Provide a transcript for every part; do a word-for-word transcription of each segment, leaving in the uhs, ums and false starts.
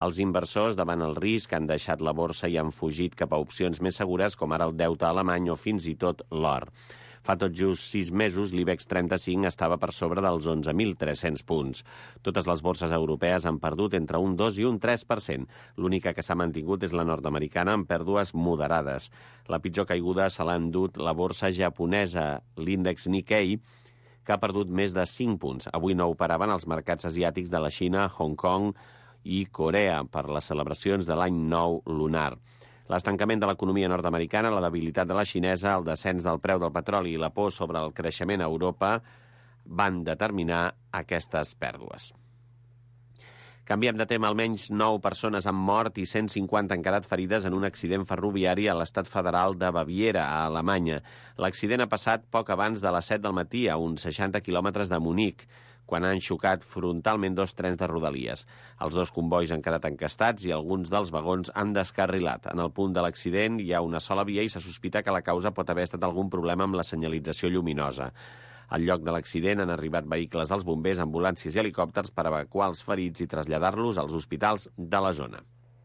Els inversors, davant el risc, han deixat la borsa i han fugit cap a opcions més segures, com ara el deute alemany o fins i tot l'or. Fa tot just sis mesos, l'IBEX trenta-cinc estava per sobre dels onze mil tres-cents punts. Totes les borses europees han perdut entre un dos i un tres per cent. L'única que s'ha mantingut és la nord-americana, amb pèrdues moderades. La pitjor caiguda se l'ha endut la borsa japonesa, l'índex Nikkei, que ha perdut més de cinc punts. Avui no operaven els mercats asiàtics de la Xina, Hong Kong i Corea per les celebracions de l'any nou lunar. L'estancament de l'economia nord-americana, la debilitat de la xinesa, el descens del preu del petroli i la por sobre el creixement a Europa van determinar aquestes pèrdues. Canviem de tema. Almenys nou persones han mort i cent cinquanta han quedat ferides en un accident ferroviari a l'estat federal de Baviera, a Alemanya. L'accident ha passat poc abans de les set del matí a uns seixanta quilòmetres de Munic, quan han xocat frontalment dos trens de Rodalies. Els dos combois han quedat encastats i alguns dels vagons han descarrilat. En el punt de l'accident hi ha una sola via i se sospita que la causa pot haver estat algun problema amb la senyalització lluminosa. Al lloc de l'accident han arribat vehicles dels bombers, ambulàncies i helicòpters per evacuar els ferits i traslladar-los als hospitals de la zona.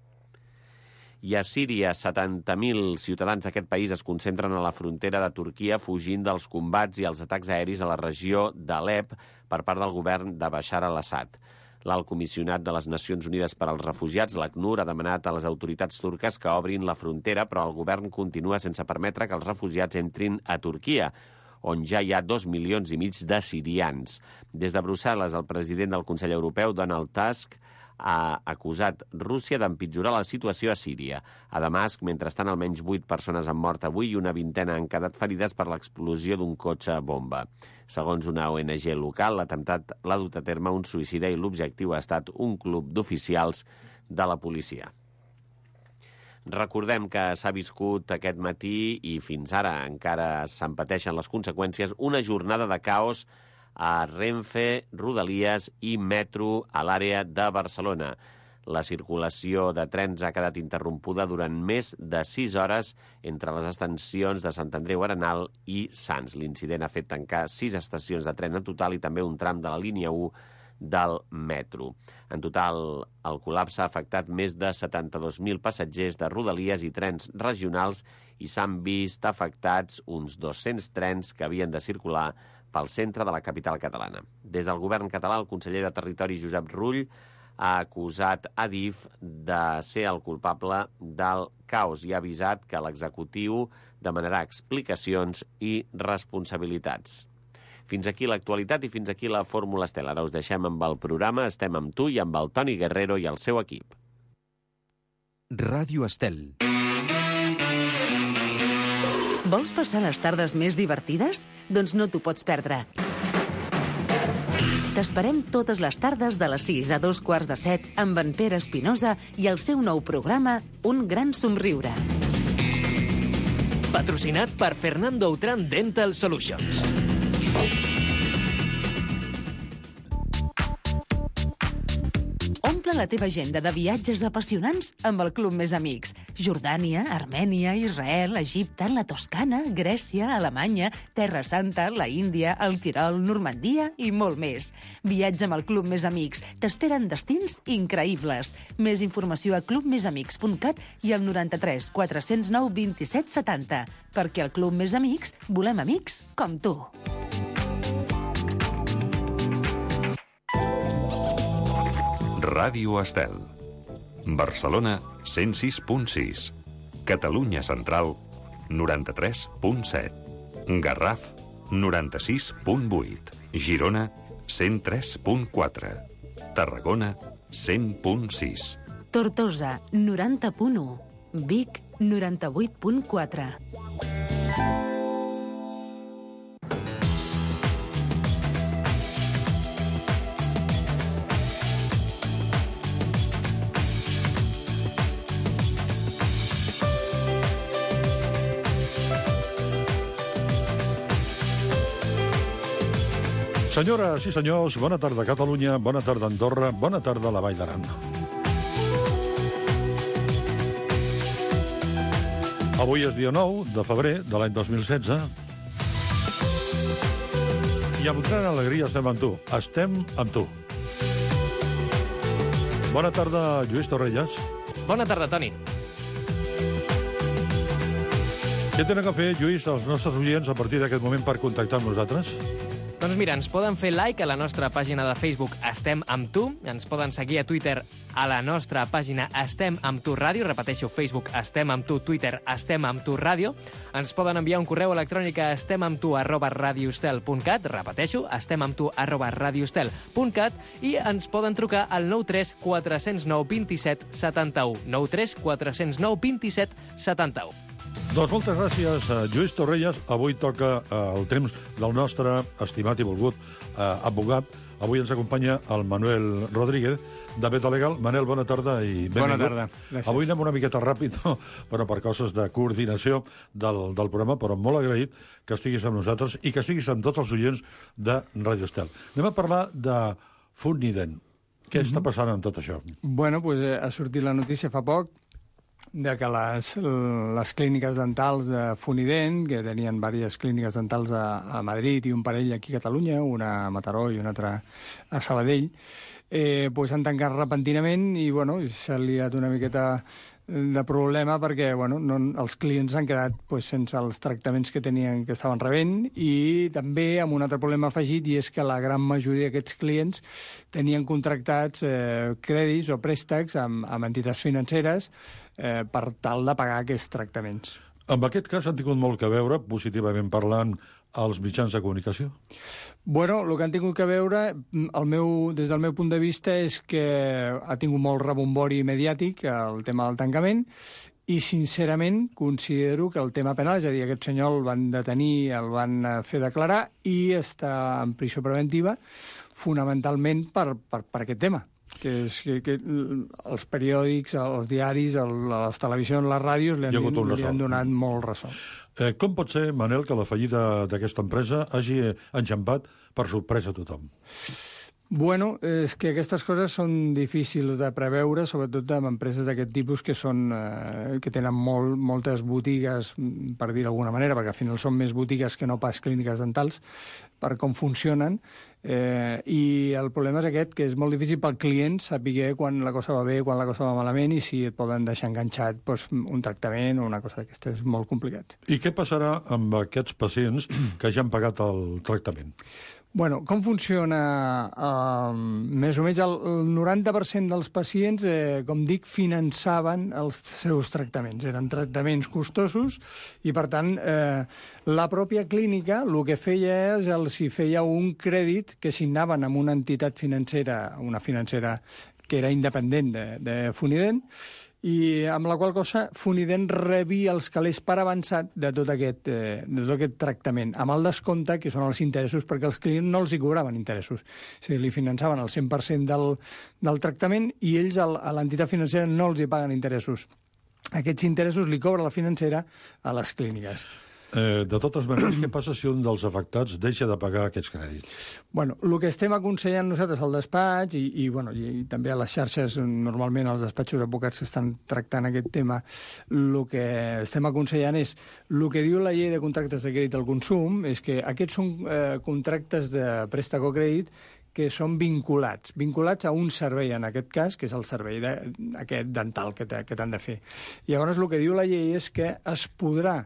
I a Síria, setanta mil ciutadans d'aquest país es concentren a la frontera de Turquia fugint dels combats i els atacs aeris a la regió d'Alep per part del govern de Bashar al-Assad. L'alt comissionat de les Nacions Unides per als Refugiats, l'ACNUR, ha demanat a les autoritats turques que obrin la frontera, però el govern continua sense permetre que els refugiats entrin a Turquia, on ja hi ha dos milions i mig de sirians. Des de Brussel·les, el president del Consell Europeu, Donald Tusk, ha acusat Rússia d'empitjorar la situació a Síria. A Damasc, mentrestant, almenys vuit persones han mort avui i una vintena han quedat ferides per l'explosió d'un cotxe bomba. Segons una O N G local, l'atemptat l'ha dut a terme un suïcida i l'objectiu ha estat un club d'oficials de la policia. Recordem que s'ha viscut aquest matí i fins ara encara se'n pateixen les conseqüències una jornada de caos a Renfe, Rodalies i Metro a l'àrea de Barcelona. La circulació de trens ha quedat interrompuda durant més de sis hores entre les estacions de Sant Andreu Arenal i Sants. L'incident ha fet tancar sis estacions de tren en total i també un tram de la línia u del metro. En total, el col·lapse ha afectat més de setanta-dos mil passatgers de Rodalies i trens regionals i s'han vist afectats uns dos-cents trens que havien de circular pel centre de la capital catalana. Des del govern català, el conseller de Territori, Josep Rull, ha acusat Adif de ser el culpable del caos i ha avisat que l'executiu demanarà explicacions i responsabilitats. Fins aquí l'actualitat i fins aquí la Fórmula Estel. Ara us deixem amb el programa. Estem amb tu i amb el Toni Guerrero i el seu equip. Ràdio Estel. Vols passar les tardes més divertides? Doncs no t'ho pots perdre. T'esperem totes les tardes de les sis a dos quarts de set amb en Pere Espinosa i el seu nou programa Un gran somriure. Patrocinat per Fernando Outram Dental Solutions. Omple la teva agenda de viatges apassionants amb el Club Més Amics. Jordània, Armènia, Israel, Egipte, la Toscana, Grècia, Alemanya, Terra Santa, la Índia, el Tirol, Normandia i molt més. Viatja amb el Club Més Amics. T'esperen destins increïbles. Més informació a club més amics punt cat i al noranta-tres quatre-cents nou vint-i-set setanta. Perquè al Club Més Amics volem amics com tu. Ràdio Estel. Barcelona, cent sis punt sis. Catalunya Central, noranta-tres punt set. Garraf, noranta-sis punt vuit. Girona, cent tres punt quatre. Tarragona, cent punt sis. Tortosa, noranta punt u. Vic, noranta-vuit punt quatre. Senyores i senyors, bona tarda Catalunya, bona tarda Andorra, bona tarda la Vall d'Aran. Avui és dia nou de febrer de l'any dos mil setze i amb gran alegria estem amb tu. Estem amb tu. Bona tarda, Lluís Torrelles. Bona tarda, Toni. Què tenen a fer, Lluís, els nostres oients a partir d'aquest moment per contactar amb nosaltres? Doncs mira, ens poden fer like a la nostra pàgina de Facebook Estem amb tu, ens poden seguir a Twitter a la nostra pàgina Estem amb tu ràdio, repeteixo, Facebook Estem amb tu, Twitter Estem amb tu ràdio, ens poden enviar un correu electrònic a estemamtu arroba radiostel punt cat, repeteixo, estemamtu arroba radiostel punt cat, i ens poden trucar al nou tres quatre zero nou dos set set u, nou tres quatre zero nou dos set set u. Doncs moltes gràcies, Lluís Torrelles. Avui toca eh, el temps del nostre estimat i volgut eh, advocat. Avui ens acompanya el Manuel Rodríguez, de Beta Legal. Manel, bona tarda i benvingut. Bona tarda, gràcies. Avui anem una miqueta ràpid, no? Però per coses de coordinació del, del programa, però molt agraït que estiguis amb nosaltres i que estiguis amb tots els oients de Radio Estel. Anem a parlar de Funiden. Què mm-hmm. està passant amb tot això? Bueno, pues, eh, ha sortit la notícia fa poc de que les, les clíniques dentals de Funident, que tenien diverses clíniques dentals a, a Madrid i un parell aquí a Catalunya, una a Mataró i una altra a Sabadell, eh, pues han tancat repentinament i bueno, s'ha liat una miqueta de problema perquè bueno, no, els clients han quedat pues, sense els tractaments que tenien que estaven rebent, i també amb un altre problema afegit, i és que la gran majoria d'aquests clients tenien contractats eh, crèdits o préstecs amb, amb entitats financeres eh, per tal de pagar aquests tractaments. En aquest cas han tingut molt que veure, positivament parlant, als mitjans de comunicació? Bueno, el que han tingut que veure, el meu, des del meu punt de vista, és que ha tingut molt rebombori mediàtic el tema del tancament, i sincerament considero que el tema penal, és a dir, aquest senyor el van detenir, el van fer declarar i està en prisió preventiva fonamentalment per, per, per aquest tema. Que és que, que els periòdics, els diaris, el, les televisions, les ràdios li han, li han donat molt ressò. Eh, com pot ser, Manel, que la fallida d'aquesta empresa hagi enxampat per sorpresa a tothom? Bueno, és que aquestes coses són difícils de preveure, sobretot amb empreses d'aquest tipus que són eh, que tenen molt, moltes botigues, per dir d'alguna manera, perquè al final són més botigues que no pas clíniques dentals, per com funcionen, eh, i el problema és aquest, que és molt difícil pel client saber quan la cosa va bé, quan la cosa va malament, i si et poden deixar enganxat doncs, un tractament o una cosa d'aquesta. És molt complicat. I què passarà amb aquests pacients que ja han pagat el tractament? Bueno, com funciona? Uh, més o menys el noranta per cent dels pacients, eh, com dic, finançaven els seus tractaments. Eren tractaments costosos i, per tant, eh, la pròpia clínica el que feia és els hi feia un crèdit que signaven amb una entitat financera, una financera que era independent de, de Funident, i amb la qual cosa Funident rebia els calés per avançat de tot aquest, eh, de tot aquest tractament, amb el descompte, que són els interessos, perquè els clients no els hi cobraven interessos. O sigui, li finançaven el cent per cent del, del tractament i ells a l'entitat financera no els hi paguen interessos. Aquests interessos li cobra la financera a les clíniques. Eh, de totes maneres, què passa si un dels afectats deixa de pagar aquests crèdits? Bueno, el que estem aconsellant nosaltres al despatx i, i, bueno, i, i també a les xarxes, normalment als despatxos advocats que estan tractant aquest tema, el que estem aconsellant és el que diu la llei de contractes de crèdit al consum, és que aquests són eh, contractes de préstec o crèdit que són vinculats, vinculats a un servei, en aquest cas, que és el servei de, aquest dental que t'han de fer. I llavors el que diu la llei és que es podrà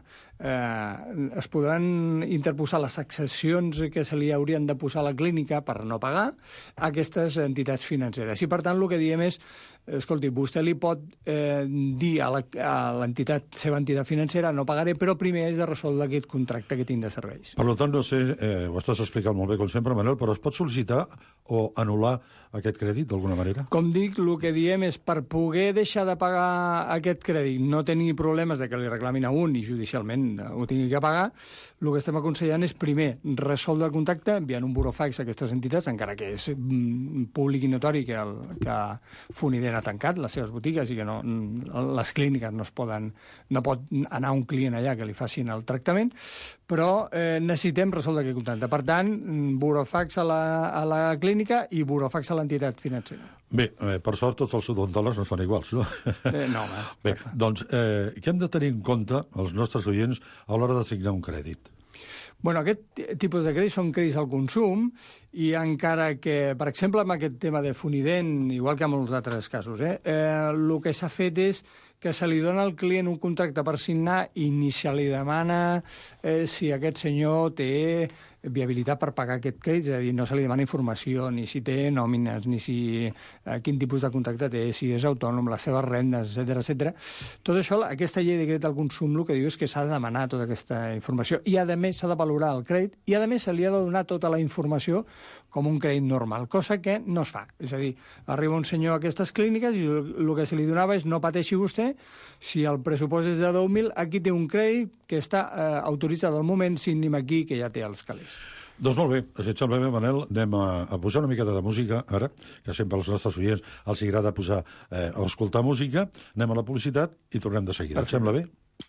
eh, es podran interposar les accessions que se li haurien de posar a la clínica per no pagar a aquestes entitats financeres. I per tant el que diem és, escolti, vostè li pot eh, dir a l'entitat, seva entitat financera, no pagaré, però primer és de resoldre aquest contracte que tinc de serveis. Per tant, no sé, eh, ho estàs explicant molt bé, com sempre, Manel, però es pot sol·licitar o anul·lar aquest crèdit d'alguna manera? Com dic, el que diem és per poder deixar de pagar aquest crèdit, no tenir problemes de que li reclamin a un i judicialment ho tingui que pagar, el que estem aconsellant és primer resoldre el contacte enviant un burofax a aquestes entitats, encara que és públic i notori que, el, que Funident ha tancat les seves botigues i que no, les clíniques no es poden, no pot anar un client allà que li facin el tractament, però eh, necessitem resoldre aquest contacte. Per tant, burofax a la, a la clínica i burofax a l'entitat financera. Bé, eh, per sort tots els odontòlegs no són iguals, no? Eh, no, home. Bé, doncs, eh, què hem de tenir en compte els nostres oients a l'hora de signar un crèdit? Bueno, aquest tipus de crèdits són crèdits al consum i encara que, per exemple, amb aquest tema de Funident, igual que en molts altres casos, eh, eh, el que s'ha fet és que se li dona al client un contracte per signar i ni se li demana eh, si aquest senyor té viabilitat per pagar aquest crèdit, és a dir, no se li demana informació, ni si té nòmines, ni si eh, quin tipus de contracte té, si és autònom, les seves rendes, etcètera, etcètera. Tot això, aquesta llei de crèdit al consum, el que diu és que s'ha de demanar tota aquesta informació i, a més, s'ha de valorar el crèdit i, a més, se li ha de donar tota la informació com un crèdit normal, cosa que no es fa. És a dir, arriba un senyor a aquestes clíniques i el que se li donava és no pateixi vostè, si el pressupost és de deu mil, aquí té un crèdit que està eh, autoritzat al moment, signi'm aquí, que ja té els calés. Doncs molt bé, si et sembla bé, Manel, anem a, a posar una miqueta de música, ara, que sempre als nostres oients els agrada posar eh, o escoltar música, anem a la publicitat i tornem de seguida. Et sembla bé?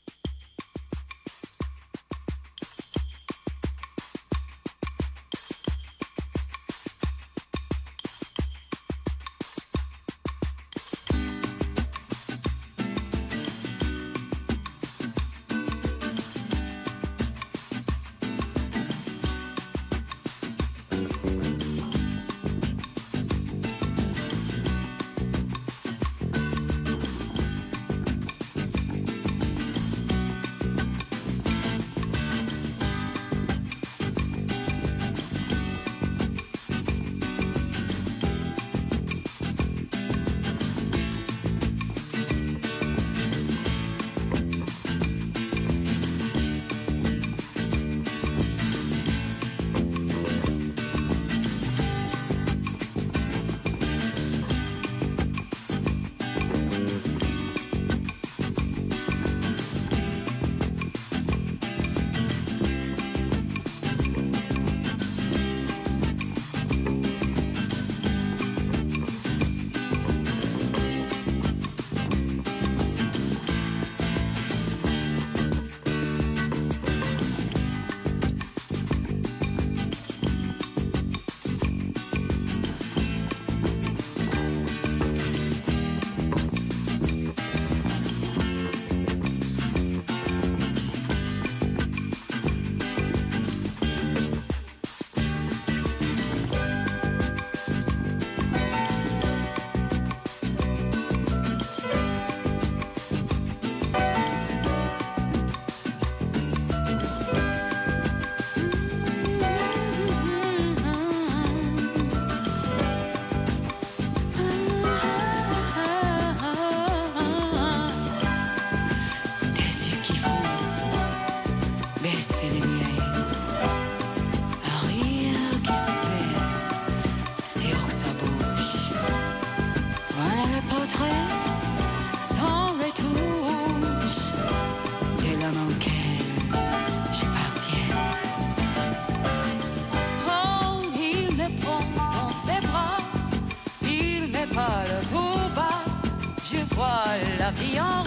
vie en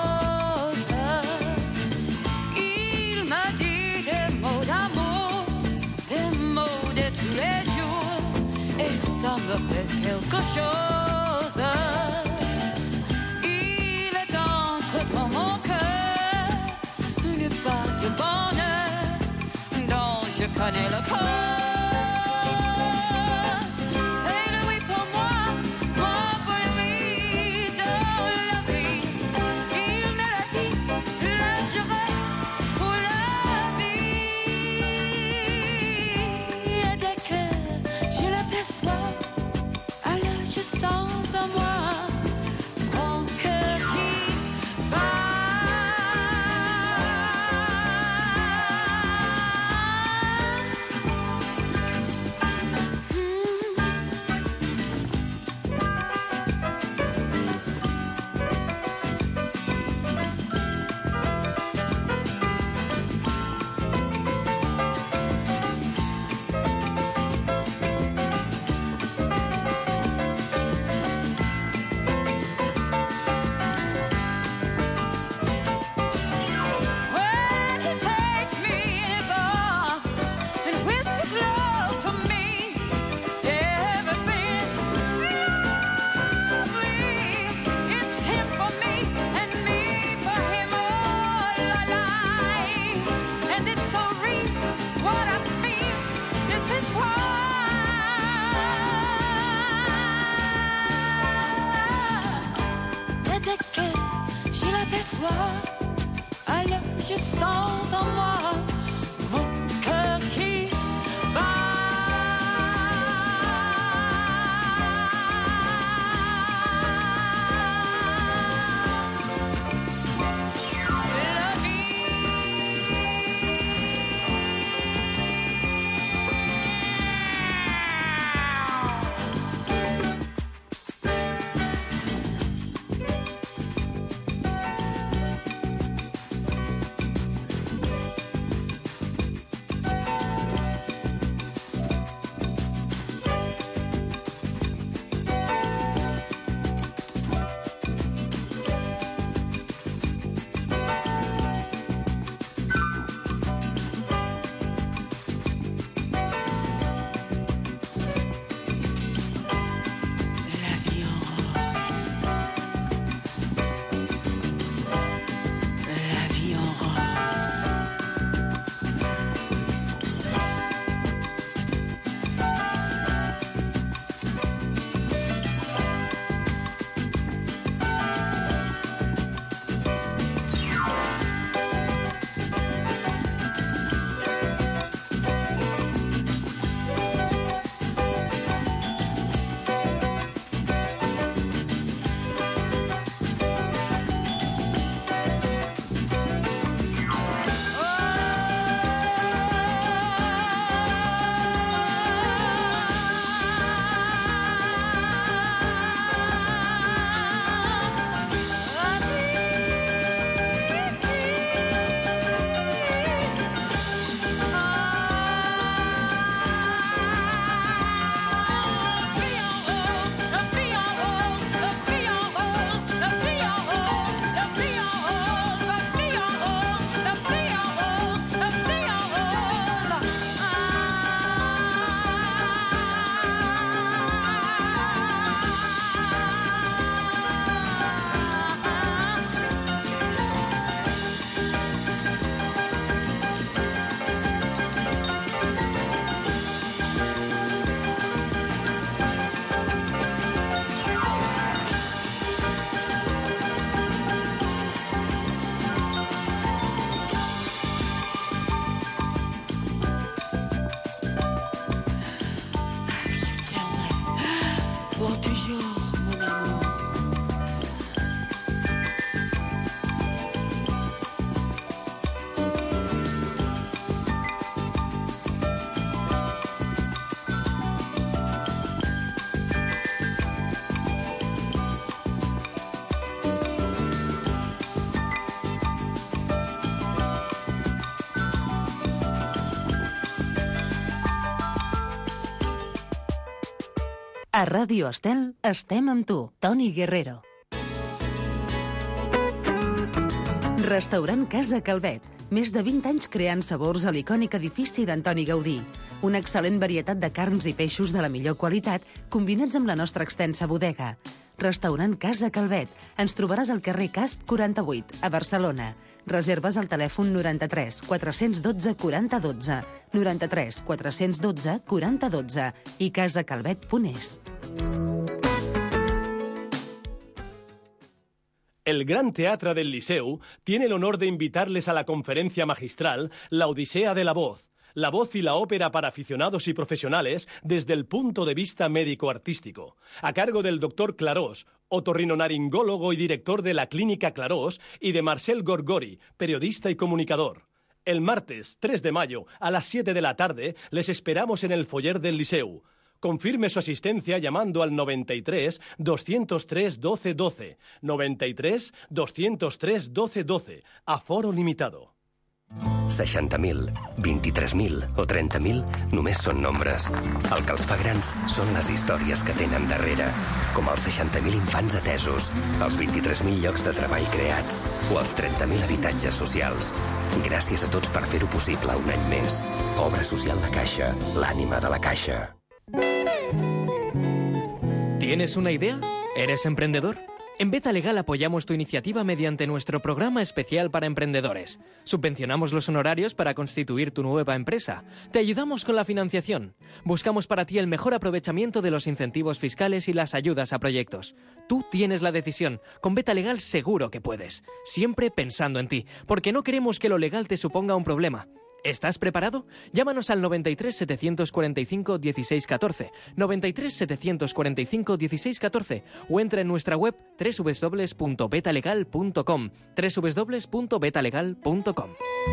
rose. Il m'a dit des mots d'amour, des mots de tous les jours, et ça me fait quelque chose. Il est entre dans mon cœur une part de bonheur dont je connais le cœur. dès que je l'aperçois, alors je sens en moi mon cœur qui bat. A Ràdio Estel estem amb tu, Toni Guerrero. Restaurant Casa Calvet. Més de vint anys creant sabors a l'icònic edifici d'Antoni Gaudí. Una excel·lent varietat de carns i peixos de la millor qualitat, combinats amb la nostra extensa bodega. Restaurant Casa Calvet. Ens trobaràs al carrer Casp quaranta-vuit, a Barcelona. Reserves al telèfon noranta-tres quatre-cents dotze quaranta dotze, noranta-tres quatre-cents dotze quaranta dotze i casacalvet punt es. El Gran Teatre del Liceu tiene el honor de invitarles a la conferencia magistral La Odisea de la Voz. La voz y la ópera para aficionados y profesionales desde el punto de vista médico-artístico, a cargo del doctor Clarós, otorrinolaringólogo y director de la Clínica Clarós, y de Marcel Gorgori, periodista y comunicador. El martes tres de mayo a las siete de la tarde les esperamos en el foyer del Liceu. Confirme su asistencia llamando al noventa y tres doscientos tres doce doce, noventa y tres doscientos tres doce doce, aforo limitado. seixanta mil, vint-i-tres mil o trenta mil només són nombres. El que els fa grans són les històries que tenen darrere, com els seixanta mil infants atesos, els vint-i-tres mil llocs de treball creats o els trenta mil habitatges socials. Gràcies a tots per fer-ho possible un any més. Obra social de Caixa, l'ànima de la Caixa. ¿Tienes una idea? ¿Eres emprendedor? En Beta Legal apoyamos tu iniciativa mediante nuestro programa especial para emprendedores. Subvencionamos los honorarios para constituir tu nueva empresa. Te ayudamos con la financiación. Buscamos para ti el mejor aprovechamiento de los incentivos fiscales y las ayudas a proyectos. Tú tienes la decisión. Con Beta Legal seguro que puedes. Siempre pensando en ti, porque no queremos que lo legal te suponga un problema. ¿Estás preparado? Llámanos al noventa y tres, setecientos cuarenta y cinco, dieciséis catorce, noventa y tres, setecientos cuarenta y cinco, dieciséis catorce o entra en nuestra web doble u doble u doble u punto betalegal punto com, doble u doble u doble u punto betalegal punto com.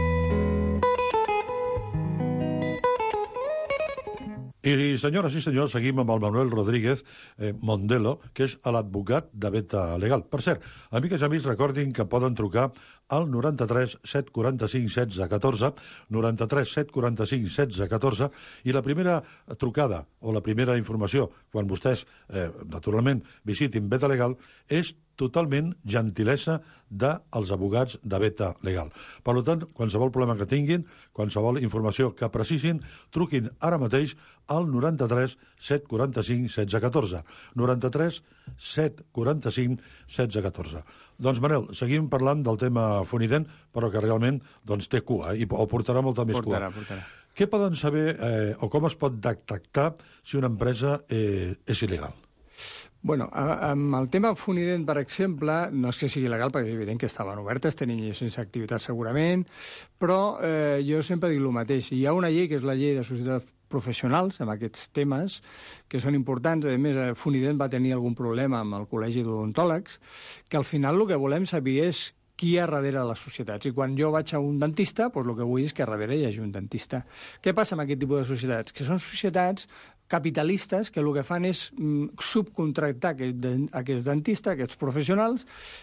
I, senyores i senyors, seguim amb el Manuel Rodríguez eh, Mondelo, que és l'advocat de Beta Legal. Per cert, amigues i amics, recordin que poden trucar al noranta-tres set quaranta-cinc setze catorze, noranta-tres set quaranta-cinc setze catorze, i la primera trucada o la primera informació, quan vostès, eh, naturalment, visitin Beta Legal, és totalment gentilesa dels advocats de Beta Legal. Per tant, qualsevol problema que tinguin, qualsevol informació que precisin, truquin ara mateix al noranta-tres set quaranta-cinc setze catorze. noranta-tres set quaranta-cinc setze catorze. Doncs, Manel, seguim parlant del tema Fonident, però que realment doncs, té cua, eh? I, o portarà molta més Portarà, cua. portarà. Què poden saber eh, o com es pot detectar si una empresa eh, és il·legal? Bueno, a- amb el tema Fonident, per exemple, no és que sigui legal, perquè és evident que estaven obertes, tenien sense activitat segurament, però eh, jo sempre dic el mateix. Hi ha una llei, que és la llei de societats professionals, amb aquests temes, que són importants. A més, eh, Fonident va tenir algun problema amb el Col·legi d'Odontòlegs, que al final el que volem saber és qui hi ha darrere de les societats. I quan jo vaig a un dentista, doncs el que vull és que darrere hi hagi un dentista. Què passa amb aquest tipus de societats? Que són societats capitalistes que el que fan és mm, subcontractar aquest, de, aquests dentistes, aquests professionals,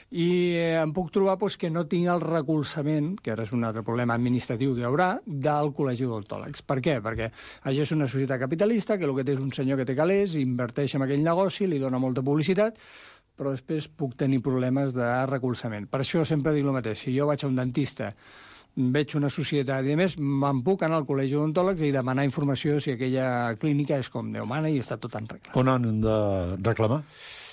i eh, em puc trobar doncs, que no tinc el recolzament, que ara és un altre problema administratiu que hi haurà, del Col·legi d'Odontòlegs. Per què? Perquè allò és una societat capitalista, que el que té és un senyor que té calés, inverteix en aquell negoci, li dona molta publicitat, però després puc tenir problemes de recolzament. Per això sempre dic el mateix. Si jo vaig a un dentista, veig una societat i, a més, me'n puc anar al Col·legi d'Odontòlegs i demanar informació si aquella clínica és com Déu mana i està tot en regla. On han de reclamar?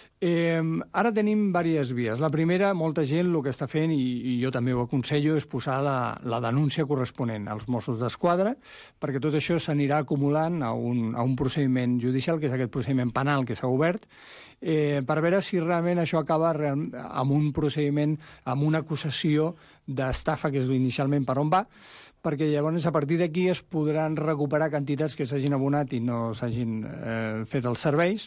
Eh, ara tenim diverses vies. La primera, molta gent el que està fent, i, i jo també ho aconsello, és posar la, la denúncia corresponent als Mossos d'Esquadra, perquè tot això s'anirà acumulant a un, a un procediment judicial, que és aquest procediment penal que s'ha obert, eh, per veure si realment això acaba real, amb un procediment, amb una acusació d'estafa, que és inicialment per on va, perquè llavors a partir d'aquí es podran recuperar quantitats que s'hagin abonat i no s'hagin eh, fet els serveis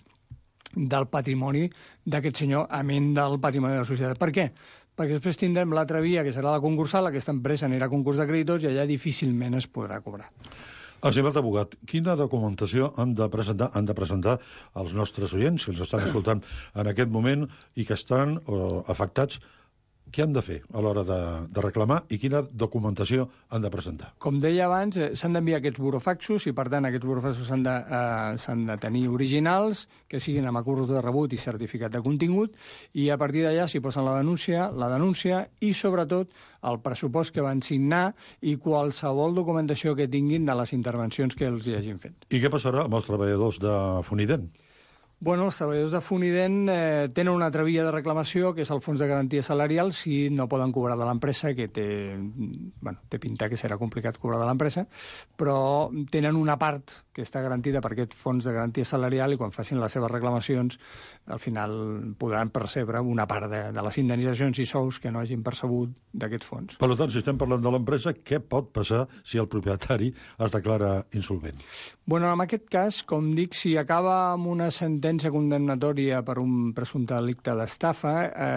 del patrimoni d'aquest senyor, a ment del patrimoni de la societat. Per què? Perquè després tindrem l'altra via, que serà la concursal, aquesta empresa anirà a concurs de creditors i allà difícilment es podrà cobrar. Estimat abogat, quina documentació han de presentar han de presentar els nostres oients que ens estan escoltant en aquest moment i que estan o, afectats? Què han de fer a l'hora de, de reclamar i quina documentació han de presentar? Com deia abans, eh, s'han d'enviar aquests burofaxos i, per tant, aquests burofaxos s'han de, eh, s'han de tenir originals, que siguin amb acords de rebut i certificat de contingut, i a partir d'allà s'hi posen la denúncia, la denúncia i, sobretot, el pressupost que van signar i qualsevol documentació que tinguin de les intervencions que els hi hagin fet. I què passarà amb els treballadors de Fonident? Bueno, els treballadors de Fonident eh, tenen una altra via de reclamació, que és el fons de garantia salarial, si no poden cobrar de l'empresa, que té, bueno, té pinta que serà complicat cobrar de l'empresa, però tenen una part que està garantida per aquest fons de garantia salarial i quan facin les seves reclamacions, al final podran percebre una part de, de les indemnitzacions i sous que no hagin percebut d'aquests fons. Per tant, si estem parlant de l'empresa, què pot passar si el propietari es declara insolvent? Bueno, en aquest cas, com dic, si acaba amb una sentència condemnatòria per un presumpte delicte d'estafa,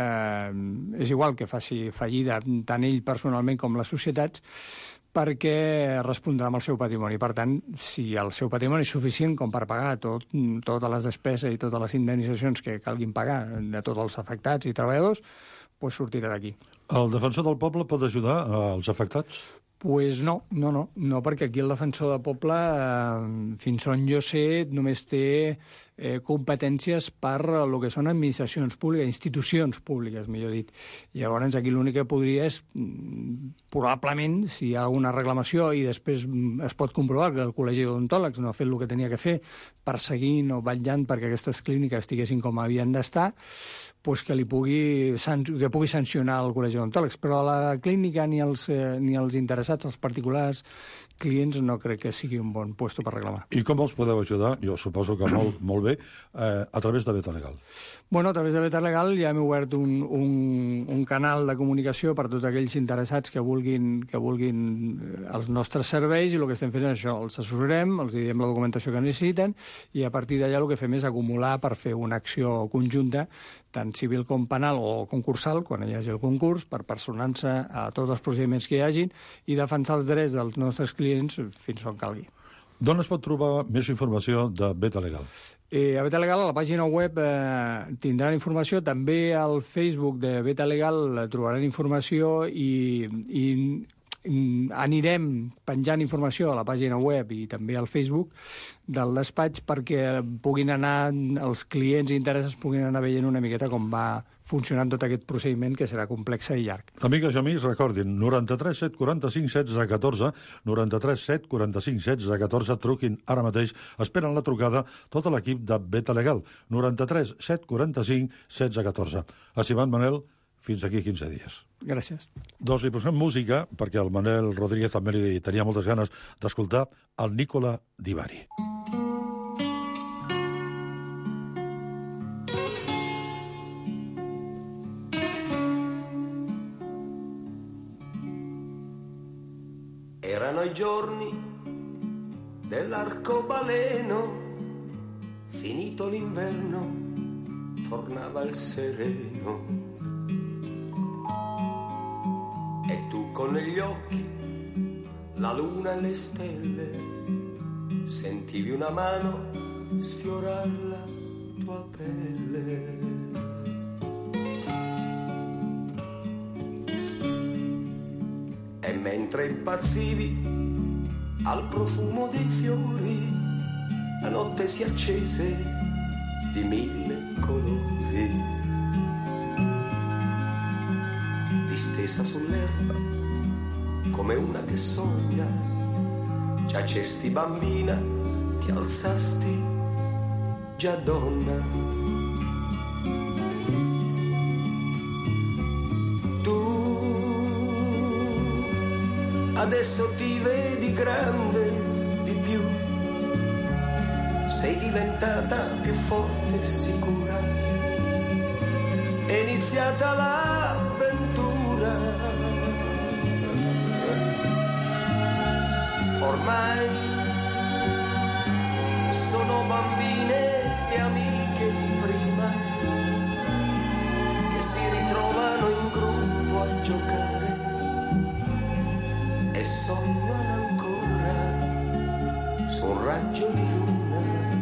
eh, és igual que faci fallida tant ell personalment com les societats, perquè respondrà amb el seu patrimoni. Per tant, si el seu patrimoni és suficient com per pagar tot, totes les despeses i totes les indemnitzacions que calguin pagar de tots els afectats i treballadors, doncs sortirà d'aquí. El defensor del poble pot ajudar als afectats? Pues no, no, no, no, perquè aquí el defensor del poble, eh, fins on jo sé, només té eh, competències per el que són administracions públiques, institucions públiques, millor dit. Llavors, aquí l'únic que podria és, probablement, si hi ha alguna reclamació i després es pot comprovar que el Col·legi d'Odontòlegs no ha fet el que tenia que fer perseguint o vetllant perquè aquestes clíniques estiguessin com havien d'estar, pues que li pugui, que pugui sancionar el Col·legi d'Odontòlegs. Però a la clínica ni els, eh, ni els interessats, els particulars, clients, no crec que sigui un bon puesto per reclamar. I com els podeu ajudar? Jo suposo que molt, molt bé, eh, a través de Beta Legal. Bueno, a través de Beta Legal ja hem obert un, un, un canal de comunicació per tots aquells interessats que vulguin, que vulguin els nostres serveis, i el que estem fent és això, els assessorem, els diem la documentació que necessiten, i a partir d'allà el que fem és acumular per fer una acció conjunta, tant civil com penal o concursal, quan hi hagi el concurs, per personar-se a tots els procediments que hi hagin i defensar els drets dels nostres clients fins on calgui. D'on es pot trobar més informació de Beta Legal? Eh, a Beta Legal, a la pàgina web, eh, tindran informació. També al Facebook de Beta Legal trobaran informació i, i anirem penjant informació a la pàgina web i també al Facebook del despatx perquè puguin anar, els clients i interessos puguin anar veient una miqueta com va funcionant tot aquest procediment, que serà complex i llarg. Amigues i amics, recordin, noranta-tres set quaranta-cinc setze catorze, noranta-tres set quaranta-cinc setze catorze, truquin ara mateix, esperen la trucada tot l'equip de Beta Legal, noranta-tres set quaranta-cinc setze catorze. Estimat Manel, fins aquí quinze dies. Gràcies. Doncs li posem música, perquè el Manel Rodríguez també li tenia moltes ganes d'escoltar el Nicola Di Bari. Erano i giorni dell'arcobaleno, finito l'inverno, tornava il sereno. E tu con negli occhi la luna e le stelle, sentivi una mano sfiorar la tua pelle. E mentre impazzivi al profumo dei fiori, la notte si accese di mille colori. Distesa sull'erba come una che sogna, giacesti bambina, ti alzasti già donna. Adesso ti vedi grande di più, sei diventata più forte e sicura, è iniziata l'avventura. Ormai sono bambine le amiche di prima, che si ritrovano in gruppo a giocare e sognano ancora su un raggio di luna.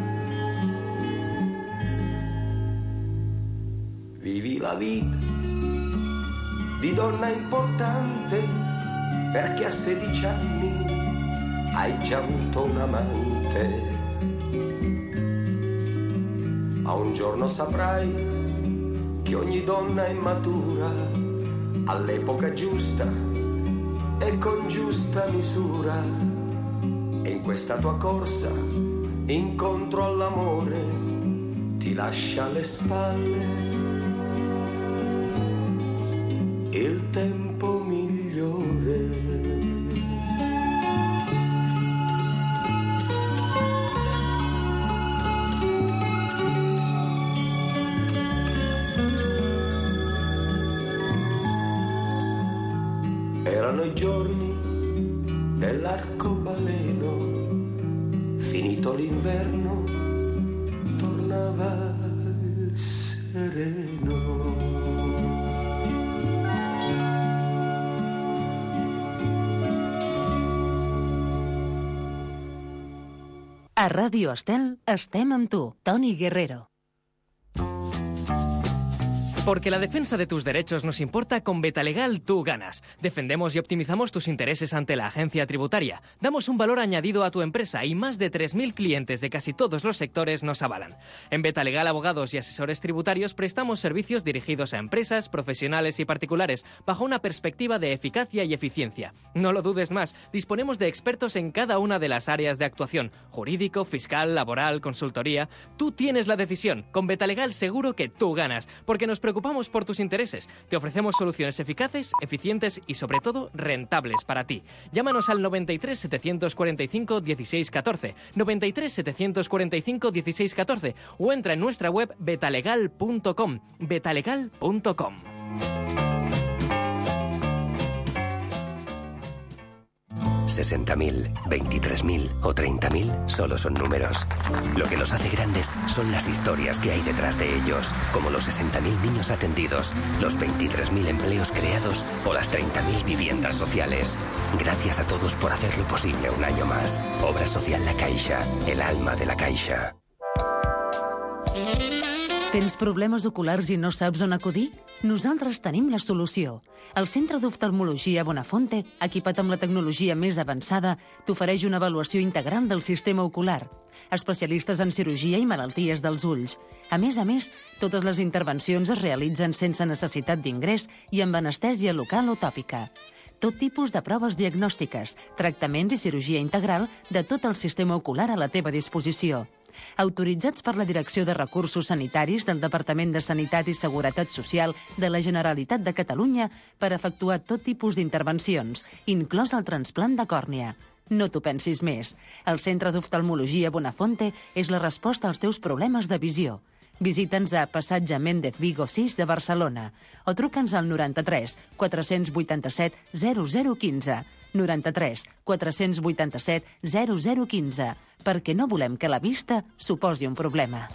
Vivi la vita di donna importante, perché a sedici anni hai già avuto un amante. Ma un giorno saprai che ogni donna è matura all'epoca giusta e con giusta misura, e in questa tua corsa incontro all'amore ti lascia alle spalle il tempo migliore. Erano i giorni dell'arcobaleno, finito l'inverno, tornava il sereno. A Ràdio Estel estem amb tu, Toni Guerrero. Porque la defensa de tus derechos nos importa, con Betalegal tú ganas. Defendemos y optimizamos tus intereses ante la agencia tributaria. Damos un valor añadido a tu empresa y más de tres mil clientes de casi todos los sectores nos avalan. En Betalegal Abogados y Asesores Tributarios prestamos servicios dirigidos a empresas, profesionales y particulares bajo una perspectiva de eficacia y eficiencia. No lo dudes más, disponemos de expertos en cada una de las áreas de actuación: jurídico, fiscal, laboral, consultoría. Tú tienes la decisión. Con Betalegal seguro que tú ganas, porque nos preocupamos preocupamos por tus intereses. Te ofrecemos soluciones eficaces, eficientes y, sobre todo, rentables para ti. Llámanos al noventa y tres, setecientos cuarenta y cinco, dieciséis catorce, noventa y tres, setecientos cuarenta y cinco, dieciséis catorce o entra en nuestra web betalegal punto com, betalegal punto com. sesenta mil, veintitrés mil o treinta mil solo son números. Lo que los hace grandes son las historias que hay detrás de ellos, como los sesenta mil niños atendidos, los veintitrés mil empleos creados o las treinta mil viviendas sociales. Gracias a todos por hacerlo posible un año más. Obra Social La Caixa, el alma de la Caixa. Tens problemes oculars i no saps on acudir? Nosaltres tenim la solució. El Centre d'Oftalmologia Bonafonte, equipat amb la tecnologia més avançada, t'ofereix una avaluació integral del sistema ocular. Especialistes en cirurgia i malalties dels ulls. A més a més, totes les intervencions es realitzen sense necessitat d'ingrés i amb anestèsia local o tòpica. Tot tipus de proves diagnòstiques, tractaments i cirurgia integral de tot el sistema ocular a la teva disposició. Autoritzats per la Direcció de Recursos Sanitaris del Departament de Sanitat i Seguretat Social de la Generalitat de Catalunya per efectuar tot tipus d'intervencions, inclòs el trasplant de còrnia. No t'ho pensis més. El Centre d'Oftalmologia Bonafonte és la resposta als teus problemes de visió. Visita'ns a Passatge Méndez Vigo sis de Barcelona o truca'ns al noranta-tres, quatre-cents vuitanta-set, zero zero quinze. noranta-tres, quatre-cents vuitanta-set, zero zero quinze, perquè no volem que la vista suposi un problema.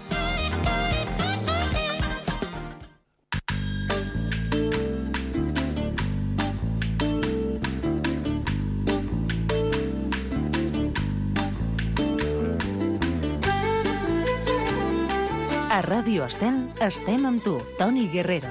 A Ràdio Estel estem amb tu, Toni Guerrero.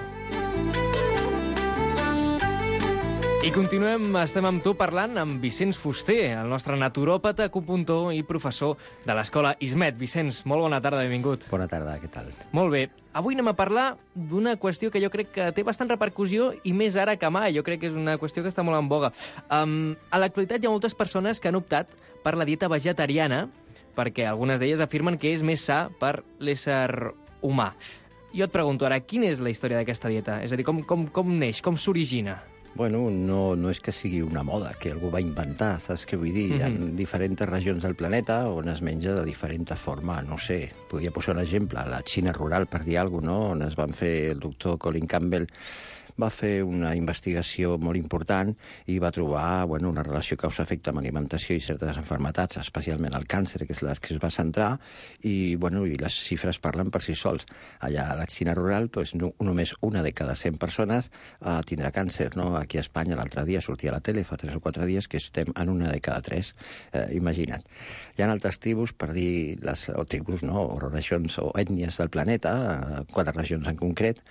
I continuem, estem amb tu parlant amb Vicenç Fuster, el nostre naturòpata, acupuntor i professor de l'Escola ISMET. Vicenç, molt bona tarda, benvingut. Bona tarda, què tal? Molt bé. Avui anem a parlar d'una qüestió que jo crec que té bastant repercussió i més ara que mai. Jo crec que és una qüestió que està molt en boga. Um, a l'actualitat hi ha moltes persones que han optat per la dieta vegetariana perquè algunes d'elles afirmen que és més sa per l'ésser humà. Jo et pregunto ara, quina és la història d'aquesta dieta? És a dir, com, com, com neix, com s'origina? Bueno, no, no és que sigui una moda, que algú va inventar, saps què vull dir? Mm-hmm. Hi ha diferents regions del planeta on es menja de diferent forma, no sé. Podria posar un exemple, la Xina rural, per dir alguna cosa, no? On es van fer, el doctor Colin Campbell va fer una investigació molt important i va trobar bueno, una relació causa-efecte amb alimentació i certes malalties, especialment el càncer, que és la que es va centrar, i, bueno, i les xifres parlen per si sols. Allà a la Xina rural, pues, no, només una de cada cent persones uh, tindrà càncer. No? Aquí a Espanya l'altre dia sortia a la tele, fa tres o quatre dies, que estem en una de cada tres. Uh, imagina't. Hi ha altres tribus, per dir, les, o tribus, no? o regions o ètnies del planeta, uh, quatre regions en concret,